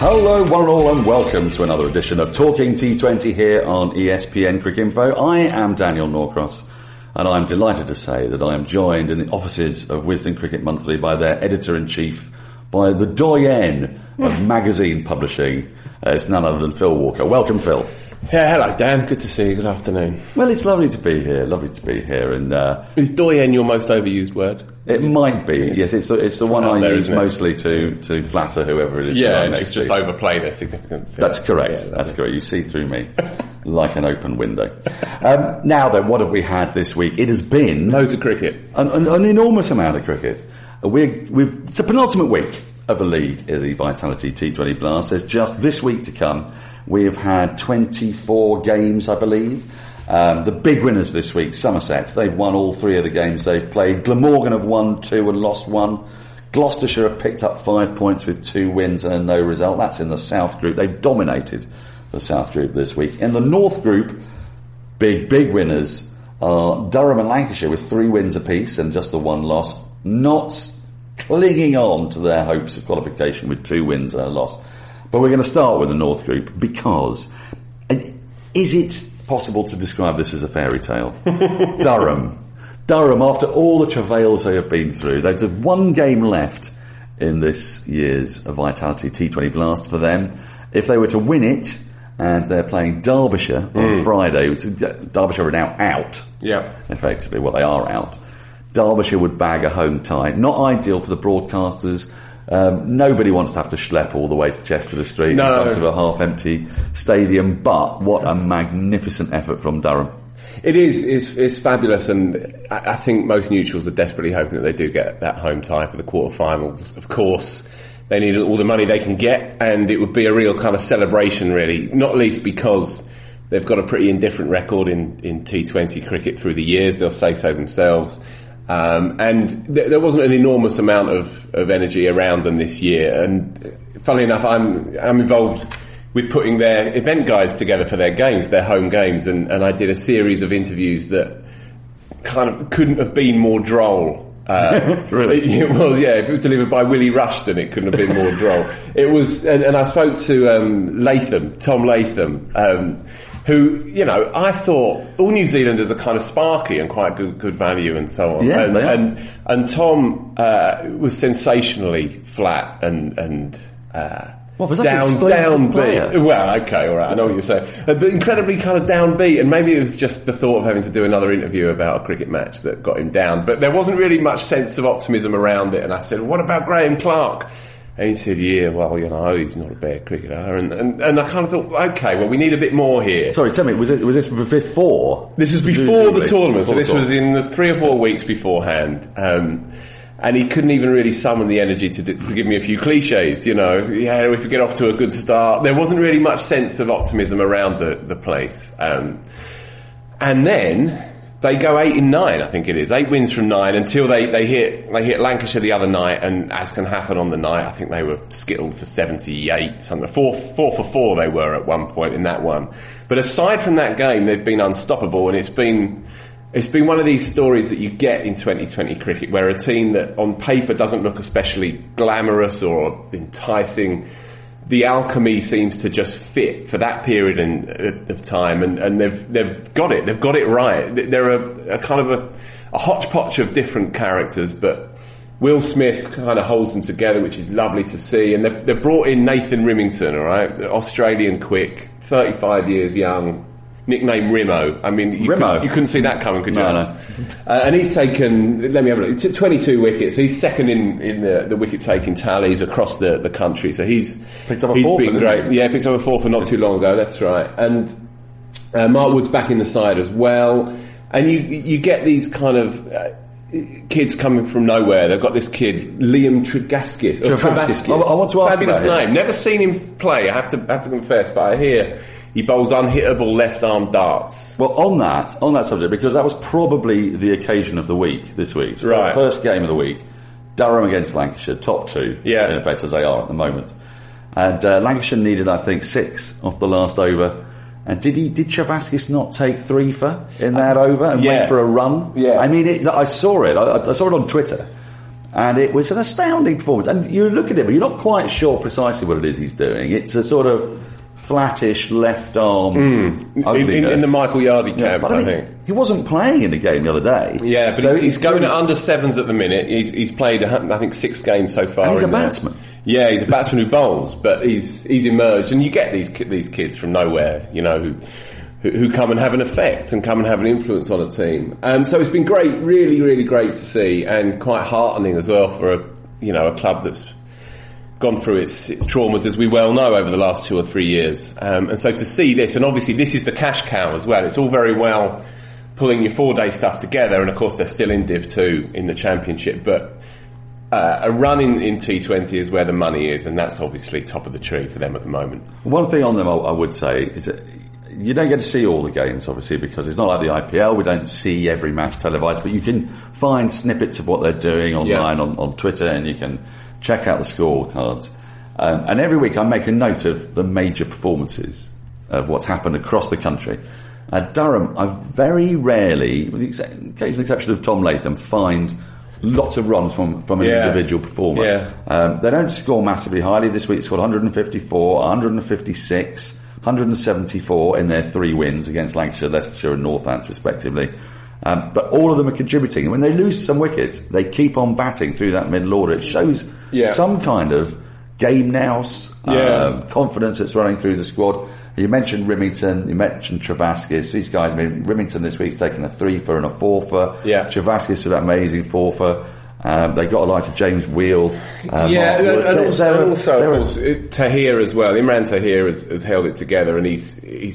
Hello one and all and welcome to another edition of Talking T20 here on ESPN Cricinfo. I am Daniel Norcross and I'm delighted to say that I am joined in the offices of Wisden Cricket Monthly by their editor-in-chief, by the doyen of magazine publishing. It's none other than Phil Walker. Welcome, Phil. Yeah, hello Dan, good to see you, good afternoon. Well, it's lovely to be here, and is doyen your most overused word? It might be, yes, it's the one I use mostly to flatter whoever it is. Yeah, and just overplay their significance. That's correct, that's correct, you see through me like an open window. Now then, what have we had this week? It has been... loads of cricket. An enormous amount of cricket. It's a penultimate week of the league, the Vitality T20 Blast. There's just this week to come. We've had 24 games, I believe. The big winners this week, Somerset. They've won all three of the games they've played. Glamorgan have won 2 and lost 1. Gloucestershire have picked up 5 points with 2 wins and a no result. That's in the South Group. They've dominated the South Group this week. In the North Group, big winners are Durham and Lancashire with 3 wins apiece and just the 1 loss. Notts clinging on to their hopes of qualification with 2 wins and a loss. But we're going to start with the North Group because is it possible to describe this as a fairy tale? Durham, after all the travails they have been through, they've got 1 game left in this year's Vitality T20 Blast for them. If they were to win it, and they're playing Derbyshire on Friday, Derbyshire are now out. Yeah, effectively, well, they are out. Derbyshire would bag a home tie. Not ideal for the broadcasters. Nobody wants to have to schlep all the way to Chester Street in front of a half-empty stadium, but what a magnificent effort from Durham. It is. It's fabulous, and I think most neutrals are desperately hoping that they do get that home tie for the quarterfinals. Of course, they need all the money they can get, and it would be a real kind of celebration, really, not least because they've got a pretty indifferent record in T20 cricket through the years. They'll say so themselves. And there wasn't an enormous amount of energy around them this year. And funnily enough, I'm involved with putting their event guides together for their games, their home games. And I did a series of interviews that kind of couldn't have been more droll. Really? It was, yeah. If it was delivered by Willie Rushton, it couldn't have been more droll. It was, and I spoke to Tom Latham, who, I thought all New Zealanders are kind of sparky and quite good value and so on. Yeah, and Tom was sensationally flat and downbeat. Well, okay, all right, I know what you're saying. But incredibly kind of downbeat, and maybe it was just the thought of having to do another interview about a cricket match that got him down. But there wasn't really much sense of optimism around it, and I said, what about Graham Clark? And he said, yeah, well, he's not a bad cricketer. And I kind of thought, okay, well, we need a bit more here. Sorry, tell me, was this before? This was before the tournament, so this was in the 3 or 4 weeks beforehand. And he couldn't even really summon the energy to give me a few cliches, if we get off to a good start. There wasn't really much sense of optimism around the place. And then they go 8 in 9, I think it is. 8 wins from 9 until they hit Lancashire the other night, and as can happen on the night, I think they were skittled for 78, something. 4 for 4 they were at one point in that one. But aside from that game, they've been unstoppable, and it's been one of these stories that you get in 2020 cricket, where a team that on paper doesn't look especially glamorous or enticing, the alchemy seems to just fit for that period of time, and they've got it. They've got it right. They're a kind of a hodgepodge of different characters, but Will Smith kind of holds them together, which is lovely to see. And they've brought in Nathan Rimington, all right, Australian quick, 35 years young, nicknamed Rimo. I mean, you couldn't see that coming, could you? No. And he's taken, let me have a look, 22 wickets. He's second in the wicket-taking tallies across the country. So he's picked up a fourth. Been great. Yeah, picked up a fourth not too long ago. That's right. And Mark Wood's back in the side as well. And you get these kind of kids coming from nowhere. They've got this kid, Liam Tregaskis. I want to ask fabulous about name. Never seen him play, I have to confess, but I hear he bowls unhittable left-arm darts. Well, on that subject, because that was probably the occasion of the week this week. So right. First game of the week, Durham against Lancashire, top 2, in effect, as they are at the moment. And Lancashire needed, I think, 6 off the last over. And did Chavaskis not take 3 for in that over and went for a run? Yeah. I mean, I saw it. I saw it on Twitter. And it was an astounding performance. And you look at him, you're not quite sure precisely what it is he's doing. It's a sort of flattish left arm in the Michael Yardy camp, I think. He wasn't playing in the game the other day. Yeah, but so he's going at under sevens at the minute. He's played, I think, 6 games so far. And he's a batsman. Yeah, he's a batsman who bowls, but he's emerged. And you get these kids from nowhere, you know, who come and have an effect and come and have an influence on a team. So it's been great, really, really great to see, and quite heartening as well for a club that's gone through its traumas, as we well know, over the last 2 or 3 years. And so to see this, and obviously this is the cash cow as well. It's all very well pulling your 4-day stuff together, and of course they're still in Div 2 in the Championship, but a run in T20 is where the money is, and that's obviously top of the tree for them at the moment. One thing on them I would say is that you don't get to see all the games, obviously, because it's not like the IPL. We don't see every match televised, but you can find snippets of what they're doing online on Twitter, and you can check out the scorecards. And every week I make a note of the major performances of what's happened across the country. Durham, I very rarely, with the occasional exception of Tom Latham, find lots of runs from an individual performer. Yeah. They don't score massively highly. This week scored 154, 156, 174 in their 3 wins against Lancashire, Leicestershire and Northants respectively. But all of them are contributing. And when they lose some wickets, they keep on batting through that middle order. It shows some kind of game nous, confidence that's running through the squad. You mentioned Rimington, you mentioned Travaskis. These guys, I mean, Rimington this week's taken a 3-fer and a 4-fer. Yeah. Travaskis with that amazing 4-fer. They got a line to James Wheel. And also Tahir as well. Imran Tahir has held it together, and he's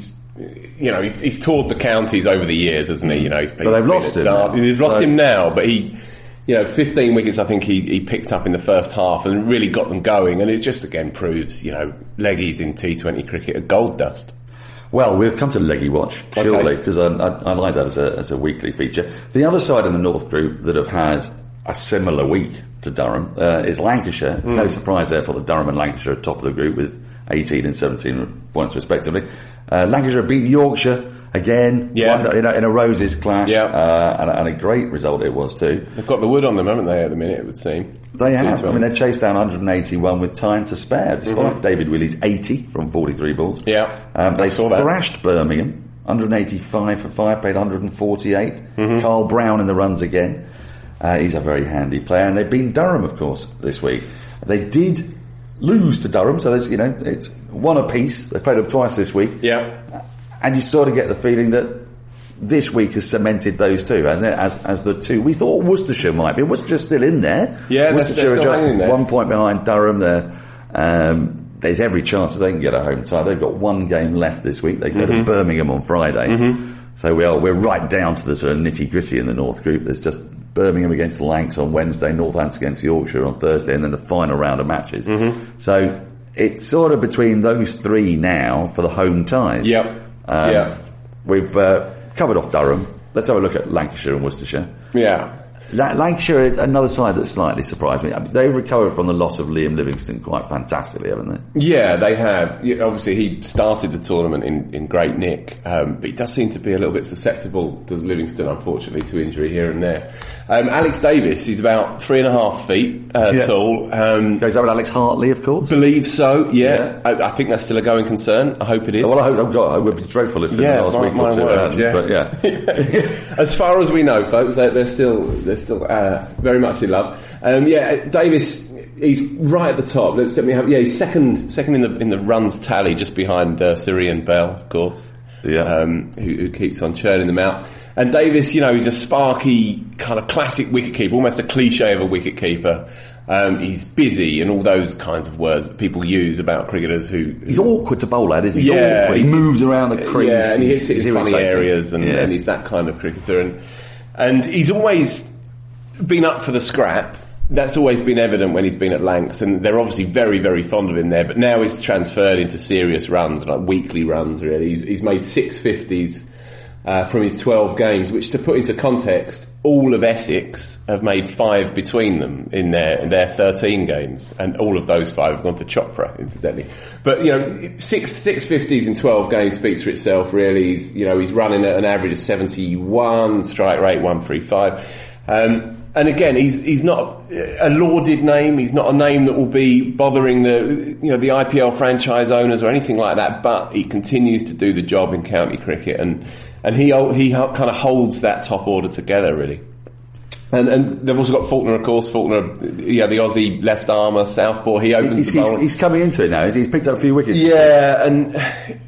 toured the counties over the years, hasn't he? You know, but they've lost him. They've lost him now, but he, 15 wickets I think he picked up in the first half and really got them going, and it just again proves, leggies in T20 cricket are gold dust. Well, we'll come to Leggy Watch shortly, because I like that as a weekly feature. The other side in the North Group that have had a similar week to Durham is Lancashire. It's no surprise, therefore, that Durham and Lancashire are top of the group with 18 and 17 points respectively. Lancashire beat Yorkshire again in a Roses clash, and a great result it was too. They've got the wood on them, haven't they, at the minute, it would seem. They have. I mean, they chased down 181 with time to spare, despite David Willey's 80 from 43 balls. Yeah, they thrashed Birmingham, 185 for 5, played 148. Carl Brown in the runs again. He's a very handy player, and they've been Durham, of course, this week. They did lose to Durham, so there's, it's one apiece. They played them twice this week. Yeah. And you sort of get the feeling that this week has cemented those two, hasn't it? As the two. We thought Worcestershire might be. Worcestershire still in there. Yeah, Worcestershire are just 1 point behind Durham there. There's every chance that they can get a home tie. They've got 1 game left this week. They go to Birmingham on Friday. So we're right down to the sort of nitty gritty in the North Group. There's just Birmingham against Lancs on Wednesday, Northants against Yorkshire on Thursday, and then the final round of matches. So it's sort of between those 3 now for the home ties. We've covered off Durham. Let's have a look at Lancashire and Worcestershire. Yeah. Lancashire is another side that slightly surprised me. I mean, they've recovered from the loss of Liam Livingston quite fantastically, haven't they? Yeah, they have. Obviously, he started the tournament in great nick, but he does seem to be a little bit susceptible, does Livingston, unfortunately, to injury here and there. Alex Davis, he's about 3.5 feet tall. Goes up with Alex Hartley, of course. Believe so, yeah. I think that's still a going concern. I hope it is. Well, I would be dreadful if in the last week or two but as far as we know, folks, they're still very much in love. Davis, he's right at the top. He's second in the runs tally, just behind Syrian Bell, of course. Who keeps on churning them out. And Davis, he's a sparky, kind of classic wicketkeeper, almost a cliche of a wicketkeeper. He's busy and all those kinds of words that people use about cricketers who... He's awkward to bowl at, isn't he? Yeah. He moves around the crease. Yeah, and he hits it in funny areas, and he's that kind of cricketer. And he's always been up for the scrap. That's always been evident when he's been at Lancs, and they're obviously very, very fond of him there. But now he's transferred into serious runs, like weekly runs, really. He's made 6 50s from his 12 games, which, to put into context, all of Essex have made 5 between them in their 13 games, and all of those 5 have gone to Chopra, incidentally. But 6 50s in 12 games speaks for itself. Really, he's running at an average of 71, strike rate 135. And again, he's not a lauded name. He's not a name that will be bothering the IPL franchise owners or anything like that. But he continues to do the job in county cricket, and he kind of holds that top order together, really. And they've also got Faulkner, of course. Faulkner, the Aussie left armer, southpaw. He opens the bowl. He's coming into it now. He's picked up a few wickets. Yeah, and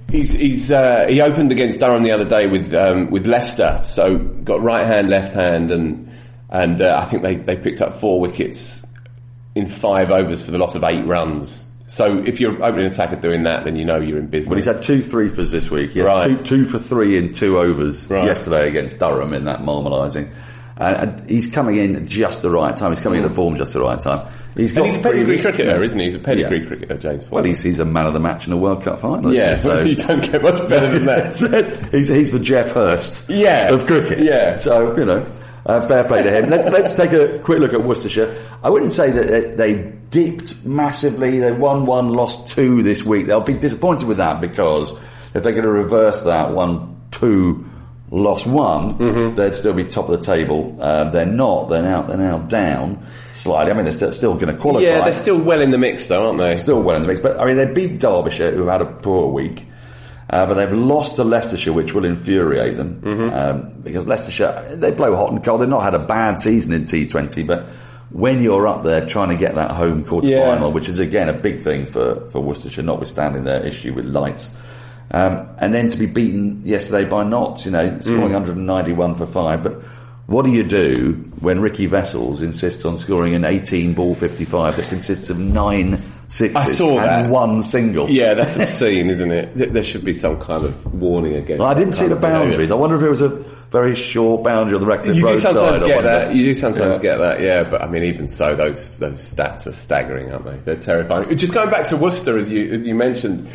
he opened against Durham the other day with Leicester. So got right hand, left hand, and I think they picked up 4 wickets in 5 overs for the loss of 8 runs. So if you're opening attacker doing that, then you know you're in business. Well, he's had 2 3-fers this week. He had 2 for 3 in 2 overs yesterday against Durham in that Marmalising. And he's coming in at just the right time. He's coming into form just the right time. He's a pedigree cricketer, isn't he? He's a pedigree cricketer, James Faulkner. Well, he's a man of the match in a World Cup final. Yeah, so you don't get much better than that. he's the Jeff Hurst of cricket. Yeah. So, fair play to him. Let's take a quick look at Worcestershire. I wouldn't say that they dipped massively. They won 1, lost 2 this week. They'll be disappointed with that, because if they're going to reverse that 1-2, lost 1, they'd still be top of the table. They're not. They're now down slightly. I mean, they're still going to qualify. Yeah, they're still well in the mix, though, aren't they? Still well in the mix. But I mean, they beat Derbyshire, who had a poor week. But they've lost to Leicestershire, which will infuriate them, because Leicestershire, they blow hot and cold. They've not had a bad season in T20, but when you're up there trying to get that home quarter-final, which is again a big thing for Worcestershire, notwithstanding their issue with lights, and then to be beaten yesterday by Notts, scoring 191 for 5. But what do you do when Ricky Vessels insists on scoring an 18-ball 55 that consists of 9 sixes and 1 single? Yeah, that's obscene, isn't it? There should be some kind of warning against. Well, I didn't see the boundaries. I wonder if it was a very short boundary on the Reckless Road side. You do sometimes get that, yeah. But I mean, even so, those stats are staggering, aren't they? They're terrifying. Just going back to Worcester, as you mentioned.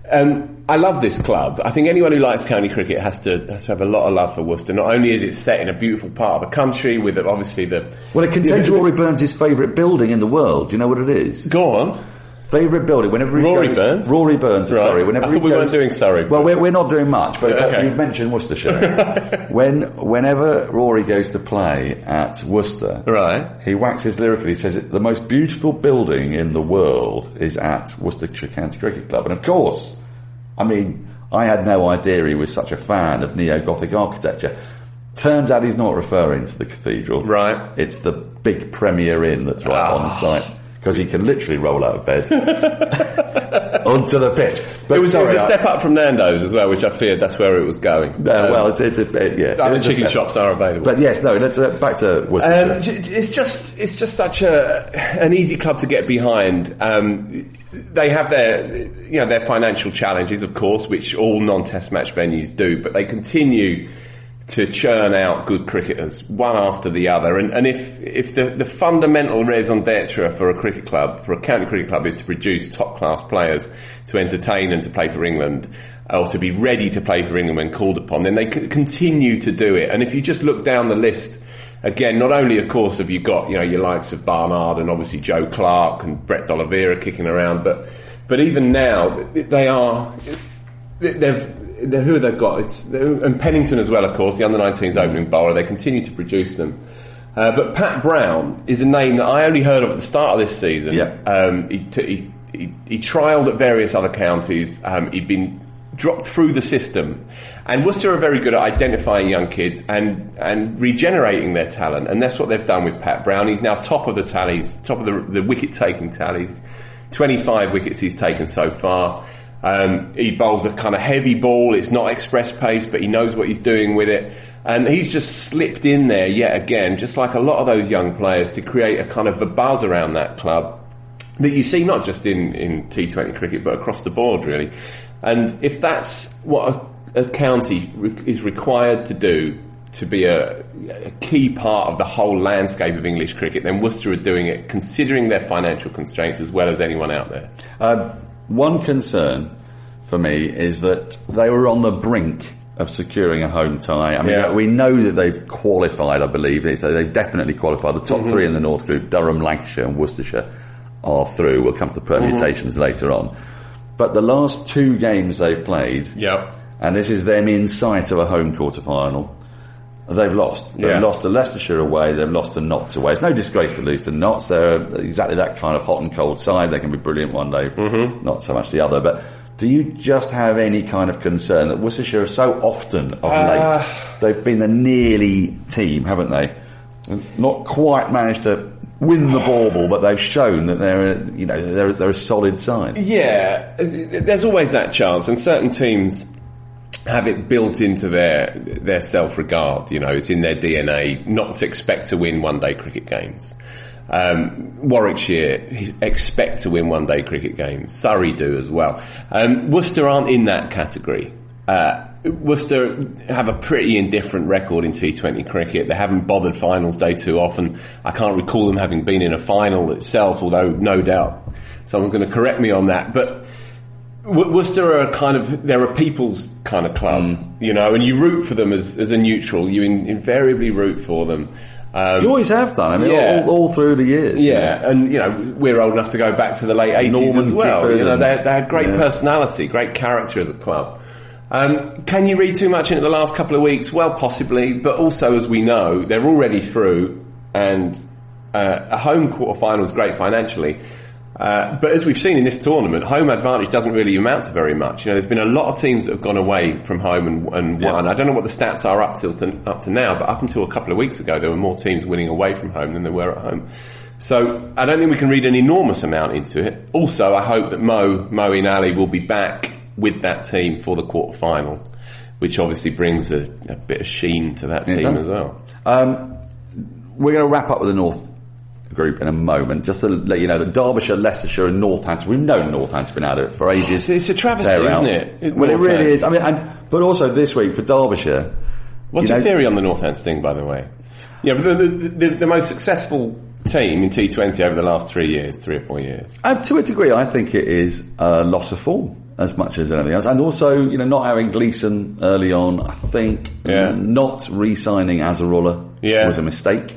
I love this club. I think anyone who likes county cricket has to have a lot of love for Worcester. Not only is it set in a beautiful part of the country with obviously the... Well, it contains Rory Burns' favourite building in the world. Do you know what it is? Go on. Favourite building. Whenever he Rory goes, Burns? Rory Burns, right. sorry. Whenever I thought we weren't doing Surrey. Well, we're not doing much, but you've mentioned Worcestershire. Whenever Rory goes to play at Worcester, he waxes lyrically. He says the most beautiful building in the world is at Worcestershire County Cricket Club. And of course, I mean, I had no idea he was such a fan of neo-Gothic architecture. Turns out he's not referring to the cathedral. Right. It's the big Premier Inn that's right on the site. Because he can literally roll out of bed onto the pitch. But it was a step up from Nando's as well, which I feared that's where it was going. The chicken shops are available. But yes, let's back to Worcester. It's just such an easy club to get behind. They have their financial challenges, of course, which all non-test match venues do, but they continue to churn out good cricketers, one after the other. And if the fundamental raison d'etre for a cricket club, for a county cricket club, is to produce top-class players to entertain and to play for England, or to be ready to play for England when called upon, then they continue to do it. And if you just look down the list, again, not only, of course, have you got, your likes of Barnard and obviously Joe Clark and Brett D'Oliveira kicking around, but even now, who have they got? And Pennington as well, of course, the under-19s opening bowler. They continue to produce them. But Pat Brown is a name that I only heard of at the start of this season. Yeah. He trialled at various other counties. He'd been dropped through the system. And Worcester are very good at identifying young kids and regenerating their talent. And that's what they've done with Pat Brown. He's now top of the tallies, top of the wicket-taking tallies. 25 wickets he's taken so far. He bowls a kind of heavy ball. It's not express pace, but he knows what he's doing with it. And he's just slipped in there yet again, just like a lot of those young players, to create a kind of a buzz around that club that you see not just in T20 cricket, but across the board, really. And if that's what a county is required to do to be a key part of the whole landscape of English cricket, then Worcester are doing it, considering their financial constraints as well as anyone out there. One concern for me is that they were on the brink of securing a home tie. I mean, we know that they've qualified, I believe. They've definitely qualified. The top 3 in the North Group, Durham, Lancashire and Worcestershire, are through. We'll come to the permutations later on. But the last 2 games they've played, and this is them in sight of a home quarter-final, they've lost. They've lost to Leicestershire away, they've lost to Notts away. It's no disgrace to lose to Notts. They're exactly that kind of hot and cold side. They can be brilliant one day, not so much the other. But do you just have any kind of concern that Worcestershire are so often of late? They've been the nearly team, haven't they? Not quite managed to win the bauble, but they've shown that they're a solid side. Yeah, there's always that chance, and certain teams have it built into their self-regard. It's in their DNA not to expect to win one-day cricket games. Warwickshire expect to win one-day cricket games. Surrey do as well. Worcester aren't in that category. Worcester have a pretty indifferent record in T20 cricket. They haven't bothered finals day too often. I can't recall them having been in a final itself, although no doubt someone's going to correct me on that. But Worcester are they're a people's kind of club, and you root for them as a neutral. You invariably root for them. You always have done. All through the years. Yeah, and we're old enough to go back to the late 80s as well. They had great personality, great character as a club. Can you read too much into the last couple of weeks? Well, possibly, but also, as we know, they're already through, and a home quarter-final is great financially. But as we've seen in this tournament, home advantage doesn't really amount to very much. There's been a lot of teams that have gone away from home and won. I don't know what the stats are up to now, but up until a couple of weeks ago, there were more teams winning away from home than there were at home. So I don't think we can read an enormous amount into it. Also, I hope that Moeen Ali will be back with that team for the quarter-final, which obviously brings a bit of sheen to that team as well. We're going to wrap up with the North group in a moment, just to let you know that Derbyshire, Leicestershire and Northampton, we've known Northampton's been out of it for ages. It's a travesty, isn't it? It really is. But also this week for Derbyshire. What's your theory on the Northampton thing, by the way? Yeah, the most successful team in T20 over the last 3 or 4 years. To a degree, I think it is a loss of form as much as anything else, and also not having Gleeson early on. I think not re-signing Azarullah was a mistake.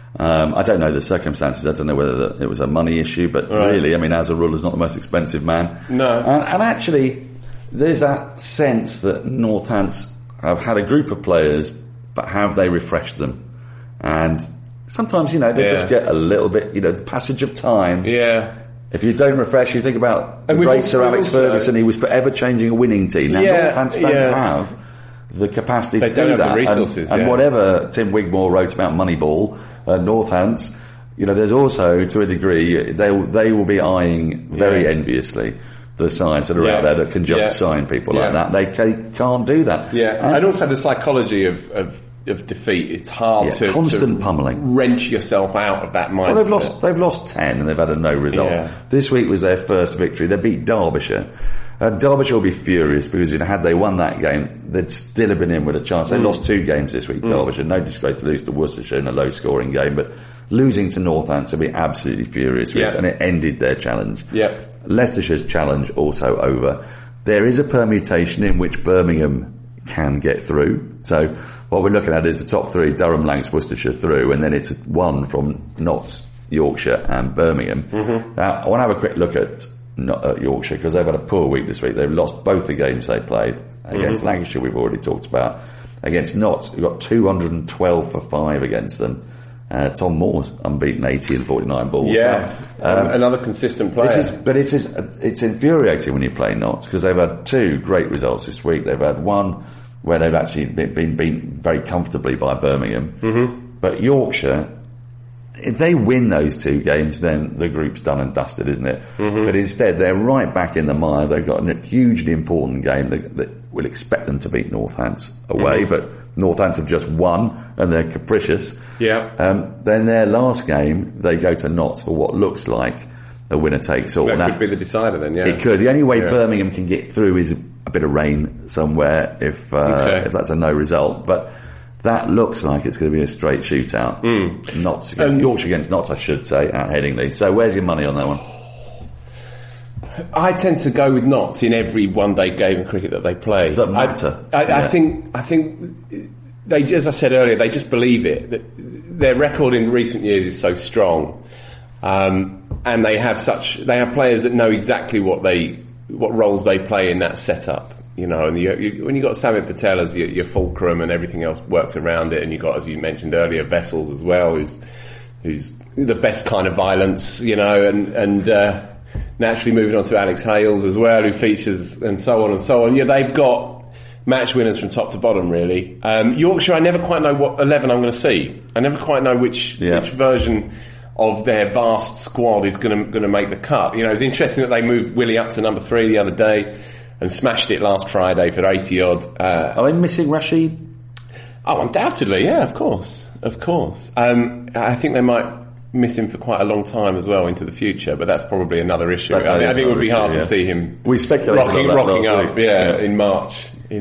I don't know the circumstances. I don't know whether it was a money issue, but really, Azarullah's not the most expensive man. No, and actually, there's that sense that Northants have had a group of players, but have they refreshed them? And sometimes, they just get a little bit, the passage of time. Yeah. If you don't refresh, you think about the great Sir Alex Ferguson. He was forever changing a winning team. Now, Northants don't have the capacity to do that. The resources, and whatever Tim Wigmore wrote about Moneyball, Northants, there's also, to a degree, they will be eyeing very enviously the sides that are out there that can just sign people like that. They can't do that. Yeah, and also the psychology of defeat. It's hard to constant pummeling, wrench yourself out of that mindset. Well, they've lost 10 and they've had a no result. This week was their first victory. They beat Derbyshire. Derbyshire will be furious because had they won that game, they'd still have been in with a chance. They lost 2 games this week. Derbyshire, no disgrace to lose to Worcestershire in a low scoring game, but losing to Northampton will be absolutely furious with, and it ended their challenge. Leicestershire's challenge also over. There is a permutation in which Birmingham can get through. So what we're looking at is the top 3, Durham, Lancs, Worcestershire through, and then it's 1 from Notts, Yorkshire and Birmingham. Now, I want to have a quick look at Yorkshire because they've had a poor week this week. They've lost both the games they played. Against Lancashire, we've already talked about. Against Notts, we've got 212 for 5 against them. Tom Moore's unbeaten 80 and 49 balls. Another consistent player. It's infuriating when you play Notts because they've had 2 great results this week. They've had one where they've actually been beaten very comfortably by Birmingham. But Yorkshire, if they win those 2 games, then the group's done and dusted, isn't it? But instead, they're right back in the mire. They've got a hugely important game that will expect them to beat Northampton away, but Northampton have just won and they're capricious. Then their last game, they go to Notts for what looks like a winner takes all. That could be the decider then, It could. The only way Birmingham can get through is a bit of rain somewhere if that's a no result. But that looks like it's going to be a straight shootout. Notts against, Yorkshire against Notts, I should say, at Headingley. So where's your money on that one? I tend to go with Notts in every one-day game of cricket that they play. Doesn't matter. I think they, as I said earlier, they just believe it. That their record in recent years is so strong, and they have players that know exactly what roles they play in that setup. you know, and when you got Samit Patel as your fulcrum and everything else works around it, and you got, as you mentioned earlier, Vessels as well, who's the best kind of violence, you know, and naturally moving on to Alex Hales as well, who features, and so on and so on. Yeah, they've got match winners from top to bottom, really. Yorkshire, I never quite know what 11 I'm going to see. I never quite know which version of their vast squad is going to make the cut. You know, it's interesting that they moved Willie up to number 3 the other day and smashed it last Friday for 80 odd. Are they missing Rashid? Oh, undoubtedly, yeah, of course. I think they might miss him for quite a long time as well into the future, but that's probably another issue. I think it would be hard to see him rocking up in March in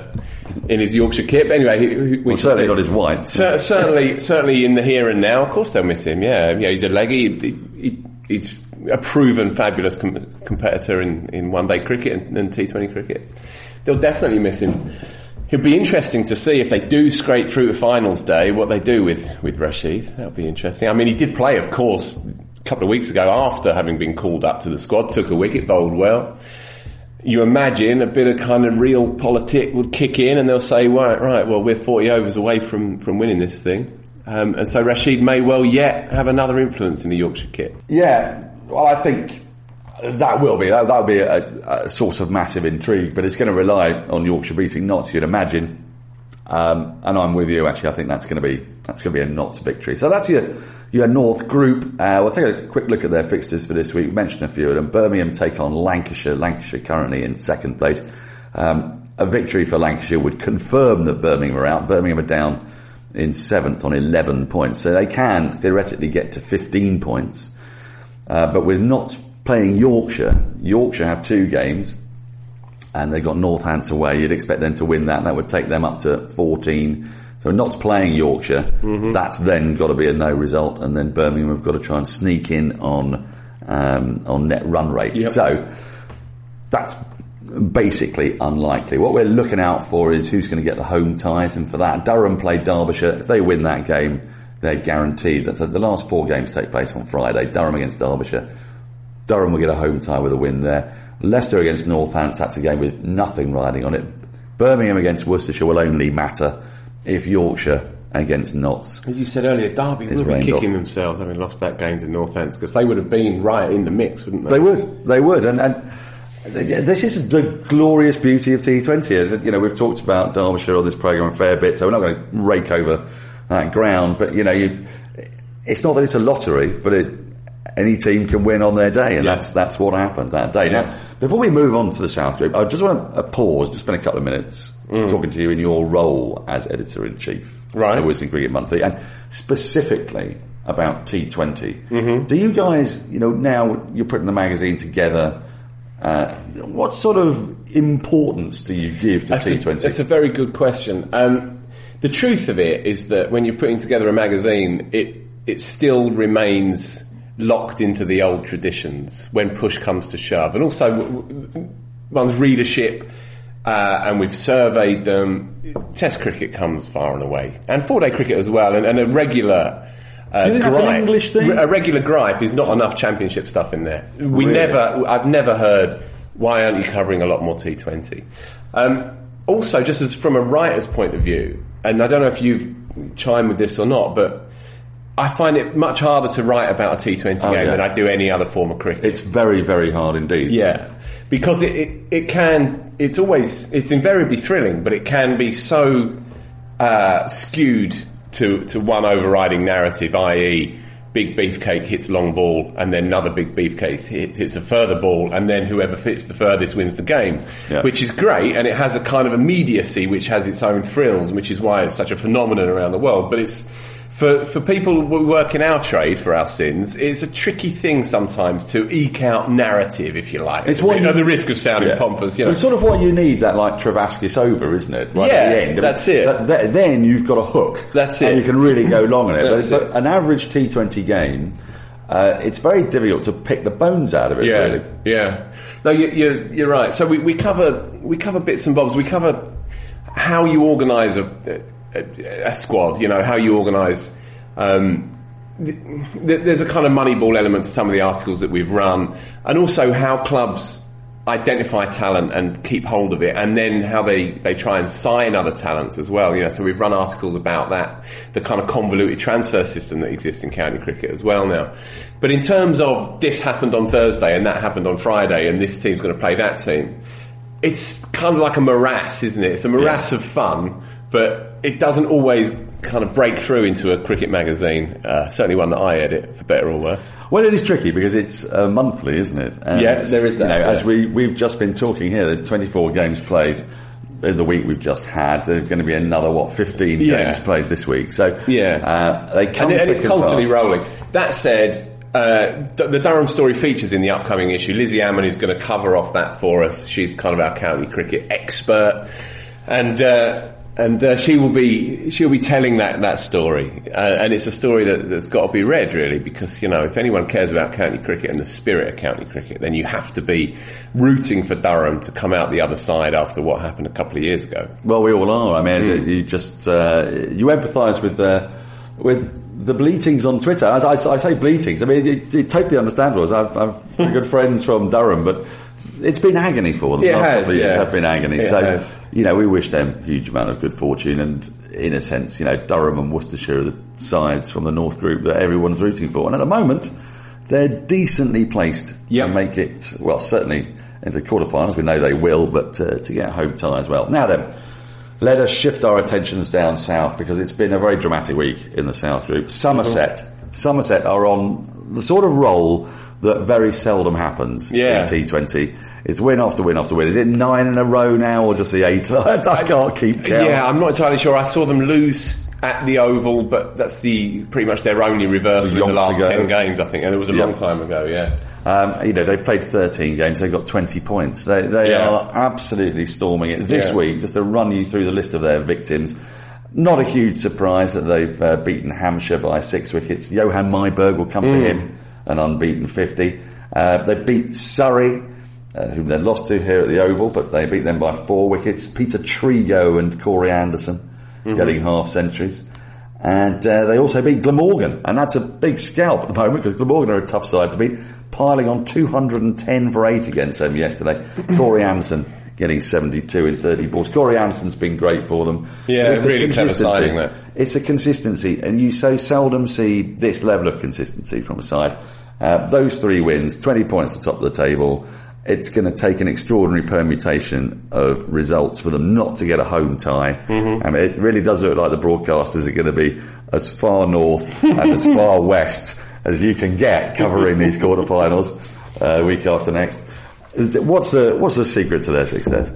his Yorkshire kit. But anyway, we certainly not his white. Certainly in the here and now, of course they'll miss him. Yeah, he's a leggy. He's a proven fabulous competitor in one-day cricket and T20 cricket. They'll definitely miss him. It'll be interesting to see if they do scrape through to finals day, what they do with Rashid. That'll be interesting. I mean, he did play, of course, a couple of weeks ago after having been called up to the squad, took a wicket, bowled well. You imagine a bit of kind of real politic would kick in and they'll say, right, well, we're 40 overs away from winning this thing. And so Rashid may well yet have another influence in the Yorkshire kit. Yeah, well, I think that'll be a source of massive intrigue, but it's going to rely on Yorkshire beating Notts, you'd imagine. And I'm with you. Actually, I think that's going to be a Notts victory. So that's your North group. We'll take a quick look at their fixtures for this week. We mentioned a few of them. Birmingham take on Lancashire. Lancashire currently in second place. A victory for Lancashire would confirm that Birmingham are out. Birmingham are down in 7th on 11 points, so they can theoretically get to 15 points. But with Notts playing Yorkshire have 2 games, and they've got Northants away. You'd expect them to win that, and that would take them up to 14. So Notts playing Yorkshire, that's then got to be a no result, and then Birmingham have got to try and sneak in on net run rate. Yep. So that's basically unlikely. What we're looking out for is who's going to get the home ties, and for that, Durham play Derbyshire. If they win that game, they're guaranteed. The last 4 games take place on Friday. Durham against Derbyshire. Durham will get a home tie with a win there. Leicester against Northants, that's a game with nothing riding on it. Birmingham against Worcestershire will only matter if Yorkshire against Notts. As you said earlier, Derby will be kicking themselves having lost that game to Northants, because they would have been right in the mix, wouldn't they? They would. And this is the glorious beauty of T20. You know, we've talked about Derbyshire on this programme a fair bit, so we're not going to rake over that ground. But, you know, it's not that it's a lottery, but any team can win on their day, and that's what happened that day. Now, before we move on to the South Group, I just want to pause, just spend a couple of minutes talking to you in your role as Editor-in-Chief of Wisden Cricket Monthly, and specifically about T20. Do you guys, you know, now you're putting the magazine together, what sort of importance do you give to T20? That's a very good question. The truth of it is that when you're putting together a magazine, it still remains locked into the old traditions when push comes to shove, and also one's readership, and we've surveyed them. Test cricket comes far and away, and 4-day cricket as well, and a regular do you think that's an English thing? A regular gripe is not enough championship stuff in there. I've never heard, why aren't you covering a lot more T20? Also, just as from a writer's point of view, and I don't know if you've chimed with this or not, but I find it much harder to write about a T20 game than I do any other form of cricket. It's very, very hard indeed. Yeah. Because it's invariably thrilling, but it can be so skewed to one overriding narrative, i.e. big beefcake hits long ball, and then another big beefcake hits a further ball, and then whoever hits the furthest wins the game, which is great, and it has a kind of immediacy which has its own thrills, which is why it's such a phenomenon around the world. But it's For people who work in our trade, for our sins, it's a tricky thing sometimes to eke out narrative, if you like. It's at the risk of sounding pompous. You know. It's sort of what you need, that like Travaskis over, isn't it? Right at the end. That's it. Then you've got a hook. That's it. And you can really go long on it. But an average T20 game, it's very difficult to pick the bones out of it, really. Yeah. No, you're right. So we cover bits and bobs. We cover how you organise a squad, you know, how you organise. There's a kind of Moneyball element to some of the articles that we've run, and also how clubs identify talent and keep hold of it, and then how they try and sign other talents as well. So we've run articles about that, the kind of convoluted transfer system that exists in county cricket as well now. But in terms of this happened on Thursday and that happened on Friday and this team's going to play that team, it's kind of like a morass, isn't it? It's a morass of fun, but it doesn't always kind of break through into a cricket magazine, certainly one that I edit, for better or worse. Well, it is tricky because it's monthly, isn't it? And, there is that. As we've just been talking here, the 24 games played in the week we've just had. There's going to be another, 15 games played this week. So they come and it's constantly rolling. That said, the Durham story features in the upcoming issue. Lizzie Ammon is going to cover off that for us. She's kind of our county cricket expert, and she'll be telling that story, and it's a story that's got to be read really, because if anyone cares about county cricket and the spirit of county cricket, then you have to be rooting for Durham to come out the other side after what happened a couple of years ago. Well, we all are. I mean, you just you empathise with the bleatings on Twitter. As I say bleatings, I mean it's totally understandable. I've very good friends from Durham, but it's been agony for them. The last couple of years have been agony. We wish them a huge amount of good fortune, and in a sense, Durham and Worcestershire are the sides from the North Group that everyone's rooting for. And at the moment, they're decently placed to make it, certainly into the quarterfinals. We know they will, but to get a home tie as well. Now then, let us shift our attentions down south, because it's been a very dramatic week in the South Group. Somerset are on the sort of roll that very seldom happens in T20. It's win after win after win. Is it 9 in a row now, or just the 8? I can't keep count. Yeah, I'm not entirely sure. I saw them lose at the Oval, but that's pretty much their only reversal in the last 10 games, I think, and it was a long time ago, they've played 13 games, they've got 20 points. They are absolutely storming it. This week, just to run you through the list of their victims, not a huge surprise that they've beaten Hampshire by 6 wickets. Johan Myburgh will come to him, an unbeaten 50. They beat Surrey, whom they lost to here at the Oval, but they beat them by 4 wickets. Peter Trigo and Corey Anderson getting half centuries. And they also beat Glamorgan, and that's a big scalp at the moment, because Glamorgan are a tough side to beat, piling on 210 for 8 against them yesterday. Corey Anderson getting 72 in 30 balls. Corey Anderson's been great for them. Yeah, it's really clever siding that. It's a consistency, and you so seldom see this level of consistency from a side. Those 3 wins, 20 points at the top of the table. It's going to take an extraordinary permutation of results for them not to get a home tie. I mean, it really does look like the broadcasters are going to be as far north and as far west as you can get covering these quarterfinals week after next. What's the secret to their success?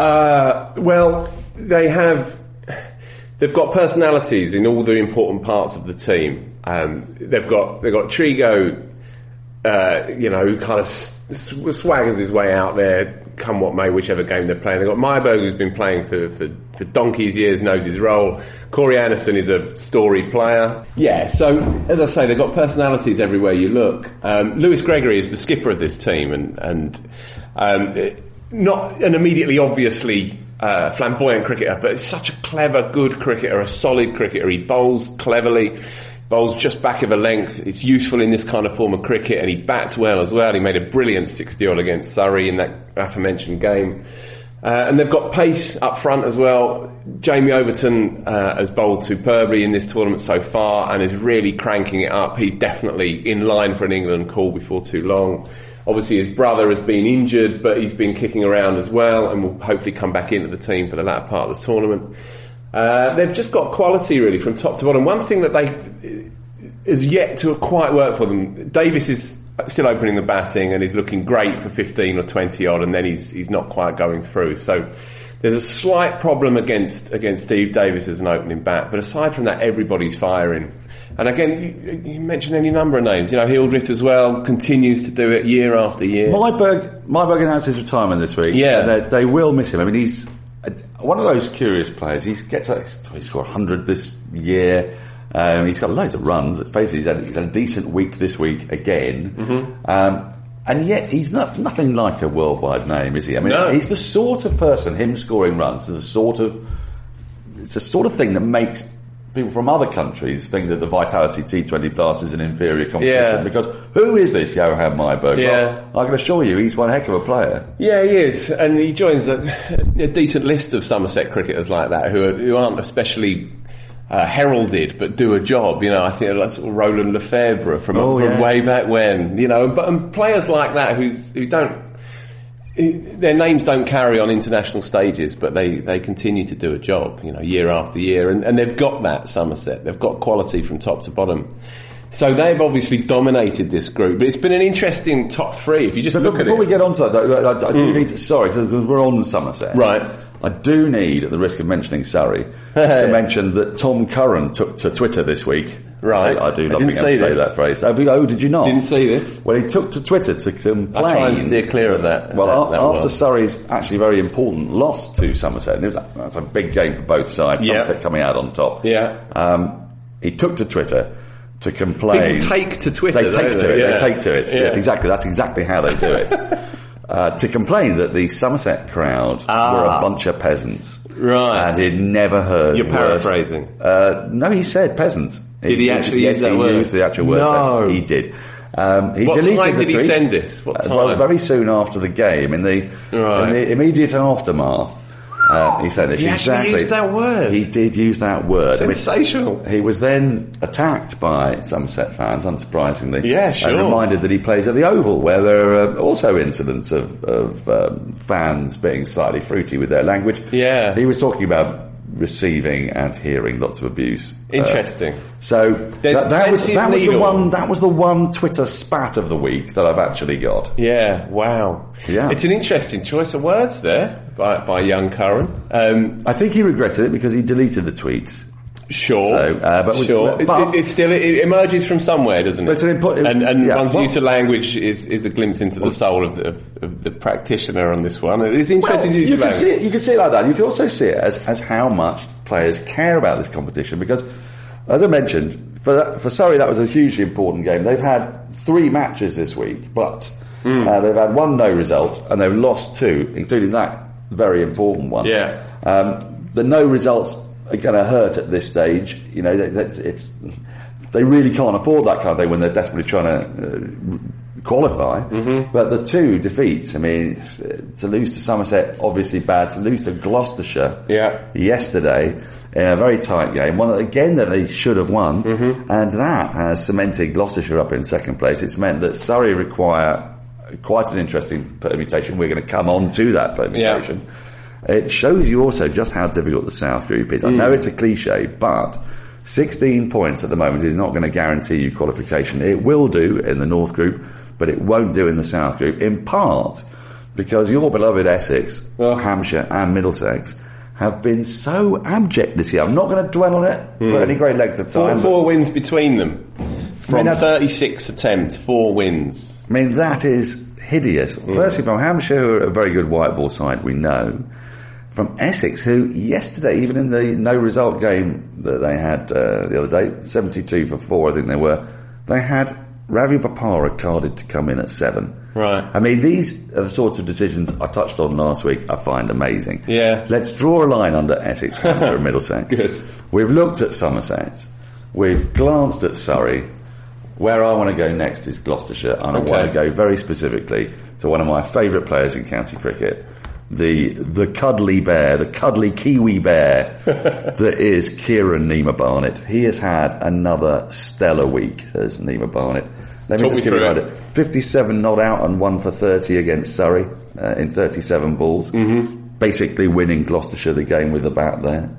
They've got personalities in all the important parts of the team. They've got Trigo, who kind of swaggers his way out there, come what may, whichever game they're playing. They've got Myburgh, who's been playing for donkey's years, knows his role. Corey Anderson is a story player. Yeah, so, as I say, they've got personalities everywhere you look. Lewis Gregory is the skipper of this team, and not an immediately obviously flamboyant cricketer, but such a clever, good cricketer, a solid cricketer. He bowls cleverly, bowls just back of a length. It's useful in this kind of form of cricket, and he bats well as well. He made a brilliant 60-odd against Surrey in that aforementioned game. And they've got pace up front as well. Jamie Overton has bowled superbly in this tournament so far and is really cranking it up. He's definitely in line for an England call before too long. Obviously his brother has been injured, but he's been kicking around as well and will hopefully come back into the team for the latter part of the tournament. They've just got quality really from top to bottom. One thing that is yet to quite work for them, Davis is still opening the batting and he's looking great for 15 or 20 odd, and then he's not quite going through. So there's a slight problem against Steve Davis as an opening bat, but aside from that, everybody's firing. And again, you mentioned any number of names. Hildreth as well continues to do it year after year. Myburgh announced his retirement this week. Yeah, they will miss him. I mean, he's one of those curious players. He scored 100 this year. He's got loads of runs. Let's face it, he's had a decent week this week again. And yet he's nothing like a worldwide name, is he? I mean, he's the sort of person, him scoring runs, it's the sort of thing that makes people from other countries think that the Vitality T20 Blast is an inferior competition because who is this Johan Myburgh? Yeah. Well, I can assure you he's one heck of a player. Yeah, he is, and he joins a decent list of Somerset cricketers like that who aren't especially heralded but do a job. I think like sort of Roland Lefebvre from way back when. And players like that who don't. Their names don't carry on international stages, but they continue to do a job, year after year, and they've got that, Somerset. They've got quality from top to bottom. So they've obviously dominated this group, but it's been an interesting top three. If you just look at it. Before we get on to that, I do need to, sorry, because we're on Somerset. Right. I do need, at the risk of mentioning Surrey, to mention that Tom Curran took to Twitter this week. Right. I do love being able to say that phrase. Oh, did you not? Didn't see this. Well, he took to Twitter to complain. I try and steer clear of that. Well, after Surrey's actually very important loss to Somerset, and that's a big game for both sides, Somerset coming out on top. Yeah. He took to Twitter to complain. People take to Twitter. They take to it. Yeah. Yes, exactly. That's exactly how they do it. To complain that the Somerset crowd were a bunch of peasants. Right. And he'd never heard. You're paraphrasing. No, he said peasants. Did he actually use that word? He used the actual word peasants. He did. He what deleted time the did tweet. He send it? What time? Well, very soon after the game, in the immediate aftermath. He said this. He actually used that word. He did use that word. Sensational. He was then attacked by Somerset fans, unsurprisingly. Yeah, sure. And reminded that he plays at the Oval, where there are also incidents of fans being slightly fruity with their language. Yeah. He was talking about receiving and hearing lots of abuse. Interesting. So that was the one Twitter spat of the week that I've actually got. Yeah, wow. Yeah. It's an interesting choice of words there by young Curran. I think he regretted it because he deleted the tweet. Sure. So, but it emerges from somewhere, doesn't it? And one's use of language is a glimpse into the soul of the practitioner on this one. It's interesting to use language. You can see it like that. You can also see it as how much players care about this competition because, as I mentioned, for Surrey that was a hugely important game. They've had 3 matches this week, but they've had 1 no result and they've lost 2, including that very important one. Yeah. The no results are going to hurt at this stage. They really can't afford that kind of thing when they're desperately trying to qualify. Mm-hmm. But the 2 defeats, I mean, to lose to Somerset, obviously bad. To lose to Gloucestershire yesterday in a very tight game, one again that they should have won, and that has cemented Gloucestershire up in second place. It's meant that Surrey require quite an interesting permutation. We're going to come on to that permutation. Yeah. It shows you also just how difficult the South Group is. I know it's a cliche, but 16 points at the moment is not going to guarantee you qualification. It will do in the North Group, but it won't do in the South Group, in part because your beloved Essex, Hampshire and Middlesex have been so abject this year. I'm not going to dwell on it for any great length of time. 4 wins between them. From 36 attempts, 4 wins. I mean, that is hideous. Firstly, from Hampshire, who are a very good white ball side, we know. From Essex, who yesterday, even in the no result game that they had the other day, 72 for 4, I think they were, they had Ravi Bopara carded to come in at 7. Right. I mean, these are the sorts of decisions I touched on last week I find amazing. Yeah. Let's draw a line under Essex, Hampshire and Middlesex. Good. We've looked at Somerset. We've glanced at Surrey. Where I want to go next is Gloucestershire, and I want to go very specifically to one of my favourite players in county cricket, the cuddly bear, the cuddly Kiwi bear that is Kieran Nima-Barnett. He has had another stellar week as Nima-Barnett. Let me just give you it. 57 not out and 1 for 30 against Surrey in 37 balls. Mm-hmm. Basically winning Gloucestershire the game with the bat there.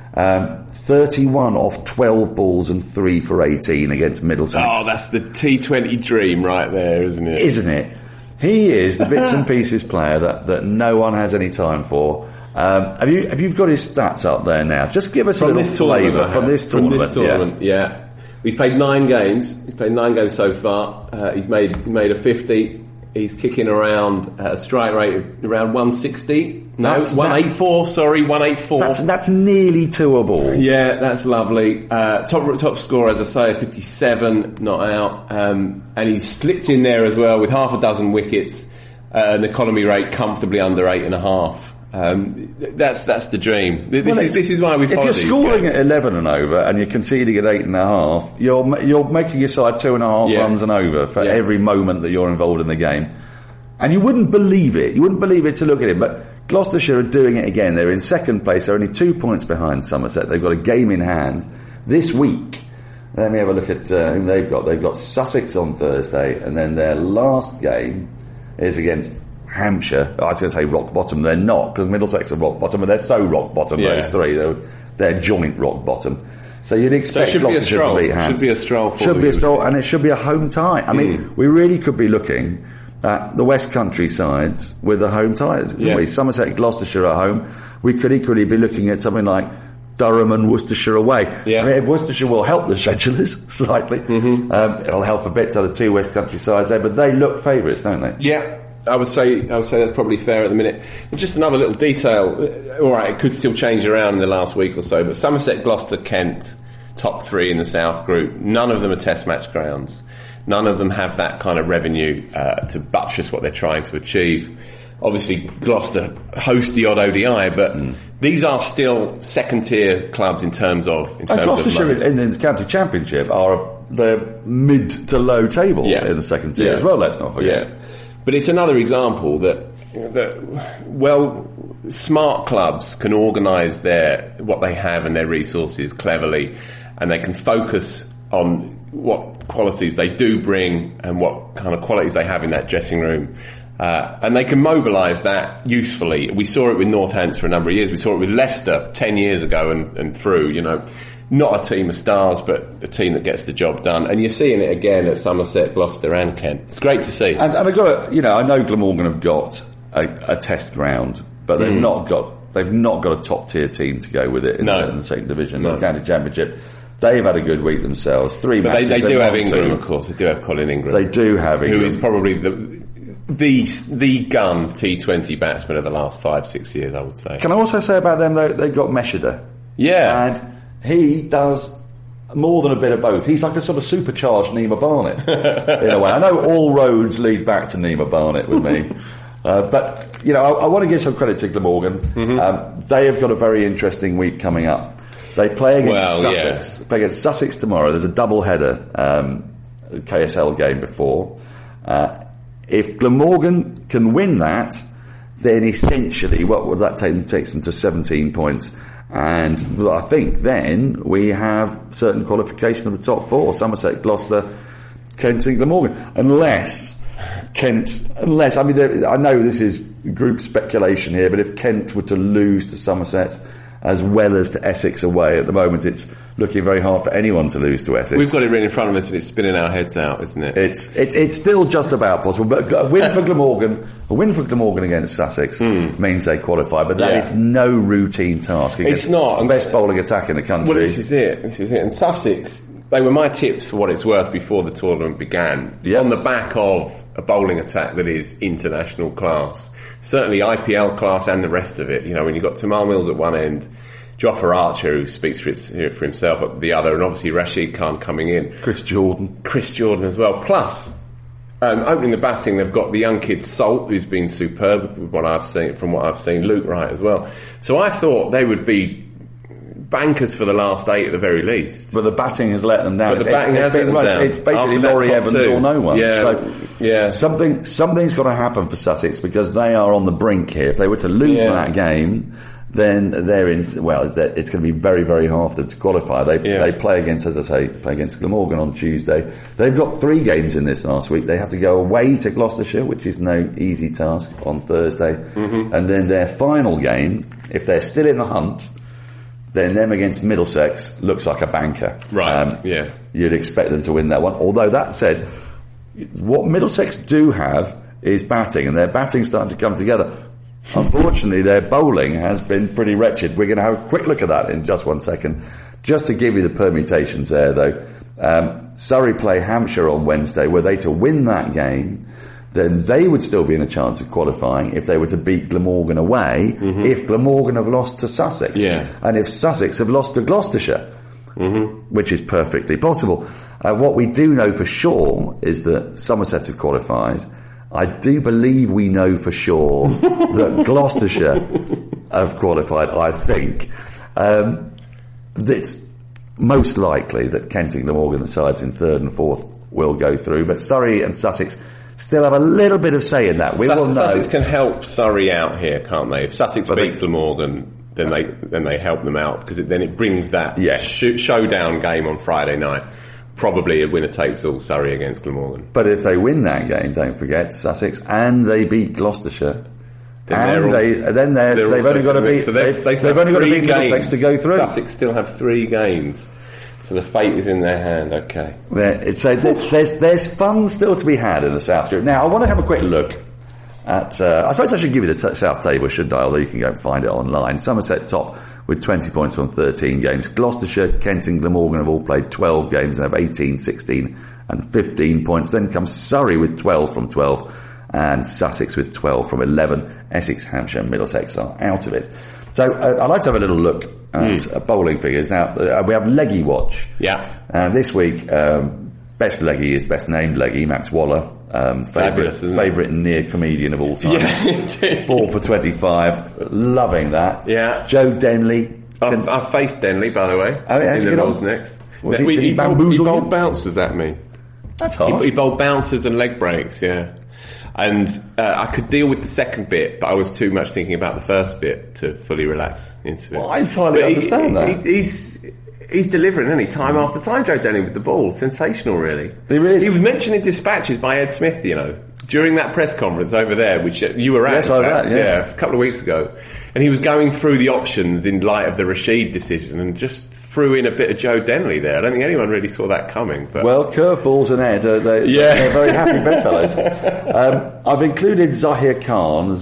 31 off 12 balls and 3 for 18 against Middlesex. Oh, that's the T20 dream right there, isn't it? Isn't it? He is the bits and pieces player that no one has any time for. Have you got his stats up there now? Just give us a little flavour from this tournament. Yeah. He's played 9 games. He's played 9 games so far. He's made a 50. He's kicking around at a strike rate of around 160. No, 184. Sorry, 184. That's nearly 2 a ball. Yeah, that's lovely. Top scorer, as I say, 57 not out, and he's slipped in there as well with half a dozen wickets, an economy rate comfortably under 8.5. That's the dream. This is why we. If you're scoring at 11 and over and you're conceding at 8.5, you're making your side 2.5 runs and over for every moment that you're involved in the game, and you wouldn't believe it. You wouldn't believe it to look at it, but Gloucestershire are doing it again. They're in second place. They're only 2 points behind Somerset. They've got a game in hand this week. Let me have a look at whom they've got. They've got Sussex on Thursday, and then their last game is against Hampshire. I was going to say rock bottom. They're not, because Middlesex are rock bottom, but they're so rock bottom, those three. They're joint rock bottom. So you'd expect Gloucestershire to beat Hants. Should be a stroll. Should be a stroll, and it should be a home tie. I mean, we really could be looking at the West Country sides with the home ties. We? Somerset, Gloucestershire at home. We could equally be looking at something like Durham and Worcestershire away. I mean, Worcestershire will help the schedulers slightly. It'll help a bit to the two West Country sides there, but they look favourites, don't they? Yeah. I would say that's probably fair at the minute. And just another little detail. All right, it could still change around in the last week or so, but Somerset, Gloucester, Kent, top three in the South Group. None of them are Test match grounds. None of them have that kind of revenue to buttress what they're trying to achieve. Obviously, Gloucester host the odd ODI, but these are still second-tier clubs in terms of Gloucestershire in the county championship are the mid to low table in the second tier as well. Let's not forget. Yeah. But it's another example that smart clubs can organise what they have and their resources cleverly, and they can focus on what qualities they do bring and what kind of qualities they have in that dressing room. And they can mobilise that usefully. We saw it with Northants for a number of years. We saw it with Leicester 10 years ago and through, not a team of stars, but a team that gets the job done. And you're seeing it again at Somerset, Gloucester and Kent. It's great to see. And I've got I know Glamorgan have got a test ground, but they've not got a top tier team to go with it in the second division, in the county championship. They've had a good week themselves. Three matches. They do have Ingram, of course. They do have Colin Ingram. They do have Ingram, who is probably the gun T20 batsman of the last 5-6 years, I would say. Can I also say about them though, they've got Meshida. Yeah. And he does more than a bit of both. He's like a sort of supercharged Nima Barnett in a way. I know all roads lead back to Nima Barnett with me. But, I want to give some credit to Glamorgan. They have got a very interesting week coming up. They play against Sussex. Play against Sussex tomorrow. There's a double-header KSL game before. If Glamorgan can win that, then essentially, what would that take? Takes them to 17 points. And I think then we have certain qualification of the top four: Somerset, Gloucester, Kent and Glamorgan. Unless, I mean, I know this is group speculation here, but if Kent were to lose to Somerset as well as to Essex away, at the moment it's looking very hard for anyone to lose to Essex. We've got it written in front of us and it's spinning our heads out, isn't it? It's still just about possible, but a win for Glamorgan against Sussex means they qualify, but that is no routine task. It's not. The best bowling attack in the country. Well, this is it. And Sussex, they were my tips for what it's worth before the tournament began, on the back of a bowling attack that is international class. Certainly IPL class and the rest of it. When you've got Tamal Mills at one end, Jofra Archer, who speaks for himself, at the other, and obviously Rashid Khan coming in. Chris Jordan as well. Plus, opening the batting, they've got the young kid Salt, who's been superb from what I've seen. Luke Wright as well. So I thought they would be bankers for the last 8 at the very least. But the batting has let them down. It's basically Laurie Evans or no one. Yeah. Something's got to happen for Sussex because they are on the brink here. If they were to lose that game, then they're in. Well, it's going to be very, very hard for them to qualify. They play against, as I say, against Glamorgan on Tuesday. They've got 3 games in this last week. They have to go away to Gloucestershire, which is no easy task, on Thursday, and then their final game, if they're still in the hunt, then them against Middlesex looks like a banker. Right, You'd expect them to win that one. Although that said, what Middlesex do have is batting, and their batting's starting to come together. Unfortunately, their bowling has been pretty wretched. We're going to have a quick look at that in just one second. Just to give you the permutations there, though. Surrey play Hampshire on Wednesday. Were they to win that game, then they would still be in a chance of qualifying if they were to beat Glamorgan away, if Glamorgan have lost to Sussex. And if Sussex have lost to Gloucestershire, which is perfectly possible. What we do know for sure is that Somerset have qualified. I do believe we know for sure that Gloucestershire have qualified, I think. It's most likely that Kent and Glamorgan, the sides in 3rd and 4th, will go through, but Surrey and Sussex still have a little bit of say in that. Sussex can help Surrey out here, can't they? If Sussex beat Glamorgan, then they help them out, because then it brings that showdown game on Friday night. Probably a winner-takes-all, Surrey against Glamorgan. But if they win that game, don't forget, Sussex, and they beat Gloucestershire, they've only got to beat Middlesex to go through. Sussex still have 3 games, so the fate is in their hand. Okay. So there's fun still to be had in the South Group. Now, I want to have a quick look at. I suppose I should give you the South table, shouldn't I? Although you can go and find it online. Somerset top with 20 points from 13 games. Gloucestershire, Kent and Glamorgan have all played 12 games and have 18, 16 and 15 points. Then comes Surrey with 12 from 12 and Sussex with 12 from 11. Essex, Hampshire and Middlesex are out of it. So I'd like to have a little look at bowling figures. Now, we have Leggy Watch. Yeah. This week, best Leggy is best named Leggy, Max Waller. Favourite near comedian of all time. Yeah, 4 for 25. Loving that. Yeah. Joe Denley. I've faced Denley, by the way. Oh, yeah, in the Rolls next. He bowled bouncers at me. That's hard. He bowled bouncers and leg breaks, yeah. And I could deal with the second bit, but I was too much thinking about the first bit to fully relax into it. Well, I entirely understand that. He's delivering, isn't he? Time after time, Joe Denley with the ball. Sensational, really. He was mentioned in dispatches by Ed Smith, during that press conference over there, which you were at. Yes, I was at, yeah, a couple of weeks ago. And he was going through the options in light of the Rashid decision and just threw in a bit of Joe Denley there. I don't think anyone really saw that coming. But. Well, curveballs and Ed, they're very happy bedfellows. I've included Zahir Khan,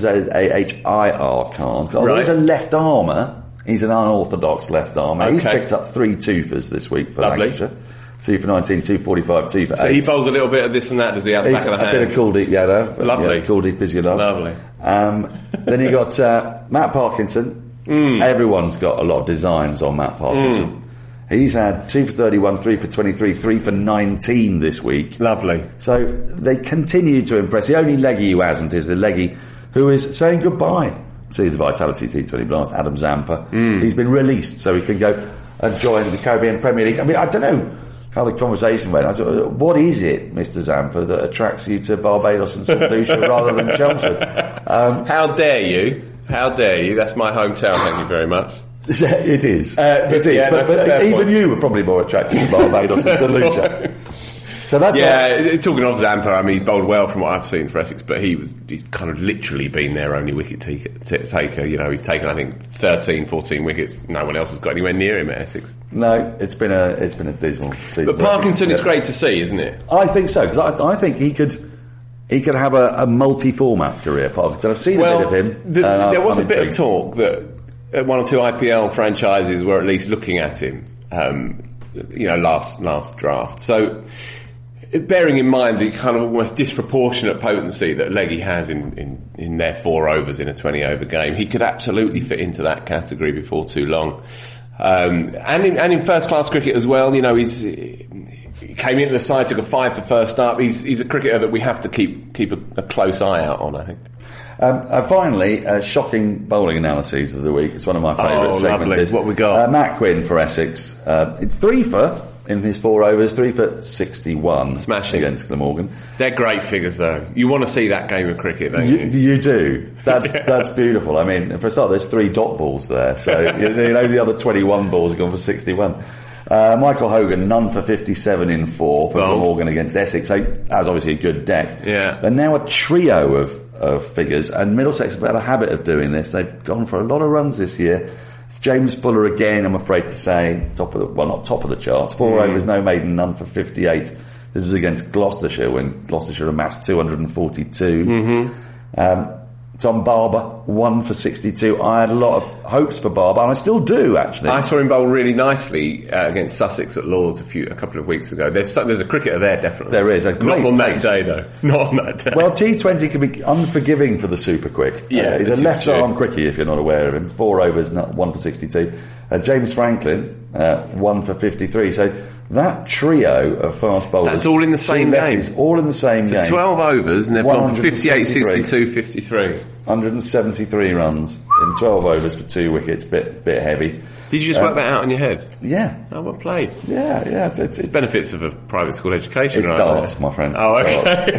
Zahir Khan. Although he's a left armer. He's an unorthodox left armer. Okay. He's picked up 3 twofers this week for Lancashire. 2 for 19, 2 for 45, 2 for 8. So he bowls a little bit of this and that, does he, have the back of the hand? A bit of Kuldeep Yadav. Lovely. Yeah, Kuldeep is your love. Lovely. Then you got Matt Parkinson. Everyone's got a lot of designs on Matt Parkinson. He's had 2 for 31, 3 for 23, 3 for 19 this week. Lovely. So they continue to impress. The only leggy who hasn't is the leggy who is saying goodbye to the Vitality T20 Blast, Adam Zampa. He's been released so he can go and join the Caribbean Premier League. I mean, I don't know how the conversation went. I thought, what is it, Mr. Zampa, that attracts you to Barbados and St. Lucia rather than Chelmsford? How dare you? How dare you? That's my hometown, thank you very much. It is. It is. But even you were probably more attracted to Barbados and St. Lucia. So that's talking of Zampa, I mean, he's bowled well from what I've seen for Essex, but he's kind of literally been their only wicket taker. He's taken, I think, 13, 14 wickets. No one else has got anywhere near him at Essex. No, it's been a dismal season. But Parkinson is great to see, isn't it? I think so, because I think he could have a multi-format career, Parkinson. I've seen a bit of him. There was a bit of talk that 1 or 2 IPL franchises were at least looking at him, last draft. So, bearing in mind the kind of almost disproportionate potency that Leggy has in their 4 overs in a 20-over game, he could absolutely fit into that category before too long. And in first-class cricket as well, he came into the side, took a 5 for first up. He's a cricketer that we have to keep a close eye out on, I think. Finally, shocking bowling analyses of the week. It's one of my favourite segments. Lovely. What we got? Matt Quinn for Essex. 3 for in his 4 overs, 3 for 61. Smashing. Against Glamorgan. They're great figures, though. You want to see that game of cricket, don't you? You do. That's beautiful. I mean, for a start, there's 3 dot balls there. So, the other 21 balls have gone for 61. Michael Hogan, none for 57 in 4 for Glamorgan against Essex. So that was obviously a good deck. Yeah. And now a trio of figures, and Middlesex have had a habit of doing this. They've gone for a lot of runs this year. It's James Fuller again, I'm afraid to say, not top of the charts. 4 overs, no maiden, none for 58. This is against Gloucestershire when Gloucestershire amassed 242. Tom Barber, 1 for 62. I had a lot of hopes for Barber, and I still do, actually. I saw him bowl really nicely against Sussex at Lords a couple of weeks ago. There's a cricketer there, definitely. There is. Not on that day, though. Not on that day. Well, T20 can be unforgiving for the super quick. Yeah, he's a left-arm quickie, if you're not aware of him. 4 overs, 1 for 62. James Franklin, 1 for 53. So That trio of fast bowlers... That's all in the same game. All in the same game. 12 overs and they've gone 58, 62, 53. 173 runs in 12 overs for 2 wickets. Bit heavy. Did you just work that out in your head? Yeah. Oh, well played. Yeah. It's benefits of a private school education, it's right? darts, my friend. Oh, okay.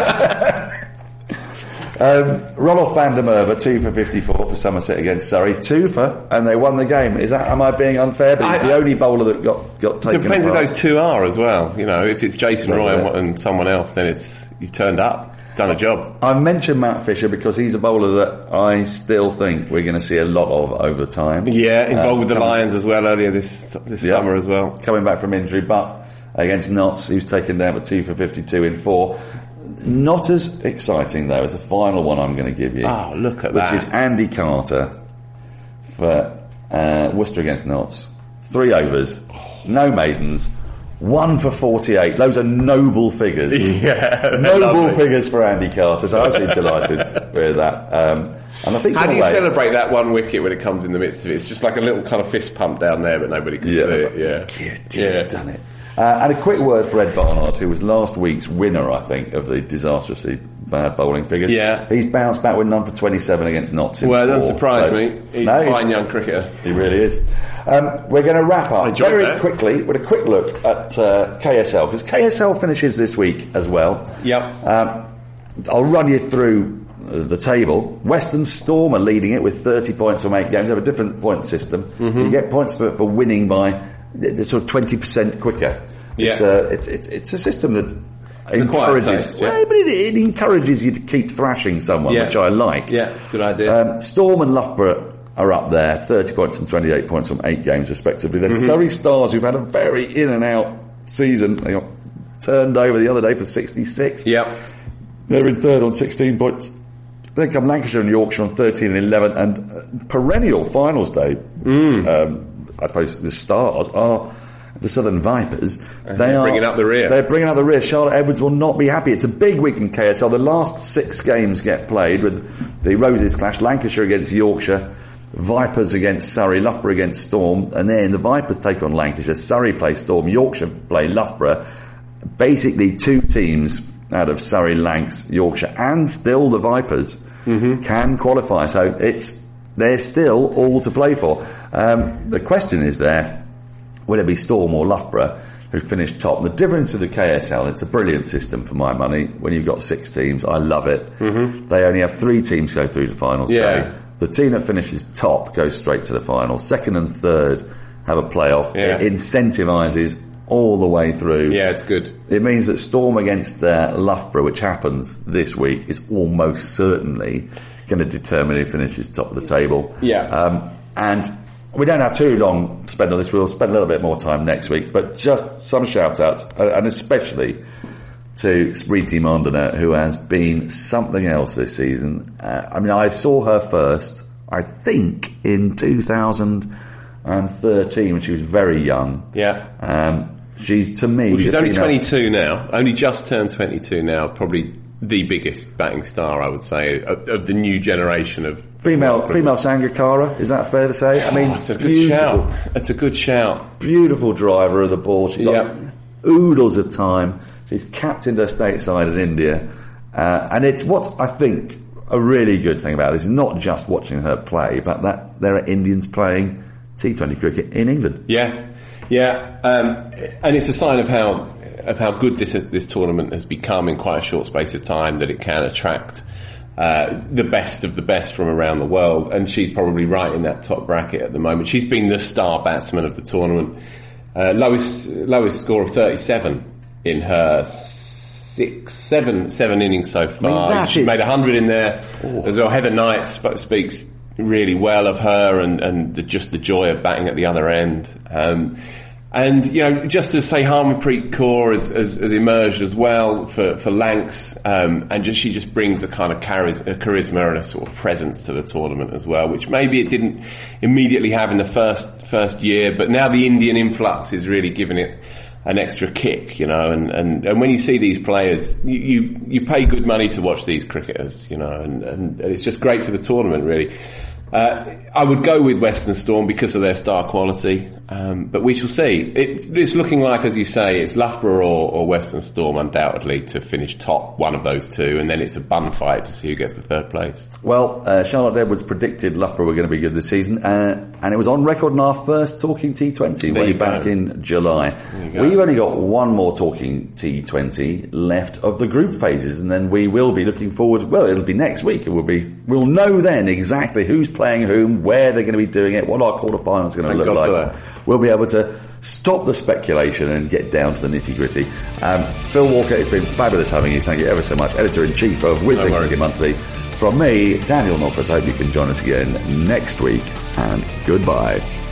Ronald van der Merwe, 2 for 54 for Somerset against Surrey. 2 for, and they won the game. Am I being unfair? But he's the only bowler that got taken. It depends who those 2 are as well. You know, if it's Jason Roy and someone else, then you've turned up, done a job. I mentioned Matt Fisher because he's a bowler that I still think we're going to see a lot of over time. Yeah, involved with the Lions as well earlier this summer as well. Coming back from injury, but against Notts, he was taken down for 2 for 52 in 4. Not as exciting, though, as the final one I'm going to give you. Oh, look at that. Which is Andy Carter for Worcester against Notts. 3 overs, no maidens, 1 for 48. Those are noble figures. Yeah. Noble figures for Andy Carter, so I'm absolutely delighted with that. And I think how do you celebrate that 1 wicket when it comes in the midst of it? It's just like a little kind of fist pump down there, but nobody can see it. Yeah, done it. And a quick word for Ed Barnard, who was last week's winner, I think, of the disastrously bad bowling figures. Yeah. He's bounced back with none for 27 against Notts in 4. Well, that doesn't surprise me. He's a fine young cricketer. He really is. We're going to wrap up very quickly with a quick look at KSL, because KSL finishes this week as well. Yep. I'll run you through the table. Western Storm are leading it with 30 points from 8 games. They have a different point system. Mm-hmm. You get points for winning by the sort of 20% quicker. Yeah. It's a system that encourages. But it encourages you to keep thrashing someone, which I like. Yeah, good idea. Storm and Loughborough are up there, 30 points and 28 points from 8 games respectively. Then Surrey Stars, who've had a very in and out season, they got turned over the other day for 66. Yeah, they're in third on 16 points. Then come Lancashire and Yorkshire on 13 and 11, and perennial finals day. I suppose the Stars are the Southern Vipers. They're bringing up the rear. They're bringing up the rear. Charlotte Edwards will not be happy. It's a big week in KSL. The last 6 games get played with the Roses clash. Lancashire against Yorkshire, Vipers against Surrey, Loughborough against Storm, and then the Vipers take on Lancashire, Surrey play Storm, Yorkshire play Loughborough. Basically 2 teams out of Surrey, Lancs, Yorkshire, and still the Vipers can qualify. So they're still all to play for. The question is will it be Storm or Loughborough who finished top? And the difference with the KSL, it's a brilliant system for my money. When you've got 6 teams, I love it. They only have 3 teams go through to finals. Yeah. The team that finishes top goes straight to the final. 2nd and 3rd have a playoff. Yeah. It incentivises all the way through. Yeah, it's good. It means that Storm against Loughborough, which happens this week, is almost certainly going to determine who finishes top of the table. Yeah. And we don't have too long to spend on this. We'll spend a little bit more time next week. But just some shout-outs, and especially to Smriti Mandana, who has been something else this season. I saw her first, I think, in 2013 when she was very young. Yeah. She's, to me... Well, she's only 22 now. Only just turned 22 now. Probably the biggest batting star, I would say, of the new generation of... Female Sangakkara, is that fair to say? It's a good shout. It's a good shout. Beautiful driver of the ball. She's got oodles of time. She's captained her stateside in India. And it's what I think a really good thing about this is not just watching her play, but that there are Indians playing T20 cricket in England. Yeah. And it's a sign of how good this tournament has become in quite a short space of time, that it can attract the best of the best from around the world, and she's probably right in that top bracket at the moment. She's been the star batsman of the tournament. Lowest score of 37 in her seven innings so far. She's made 100 in there as well. Heather Knight speaks really well of her and just the joy of batting at the other end. And, just as say Harmanpreet Kaur has emerged as well for Lancs, and she just brings a kind of charisma and a sort of presence to the tournament as well, which maybe it didn't immediately have in the first year, but now the Indian influx is really giving it an extra kick, and when you see these players, you pay good money to watch these cricketers, and it's just great for the tournament, really. I would go with Western Storm because of their star quality. But we shall see. It's looking like, as you say, it's Loughborough or Western Storm undoubtedly to finish top, one of those two, and then it's a bun fight to see who gets the third place. Well, Charlotte Edwards predicted Loughborough were going to be good this season, and it was on record in our first Talking T20 way back in July. We've only got one more Talking T20 left of the group phases, and then we will be looking forward. Well, it'll be next week. We'll know then exactly who's playing whom, where they're going to be doing it, what our quarterfinals are going to look like. We'll be able to stop the speculation and get down to the nitty-gritty. Phil Walker, it's been fabulous having you. Thank you ever so much. Editor-in-Chief of Whistling Cricket Monthly. From me, Daniel Noppert, I hope you can join us again next week, and goodbye.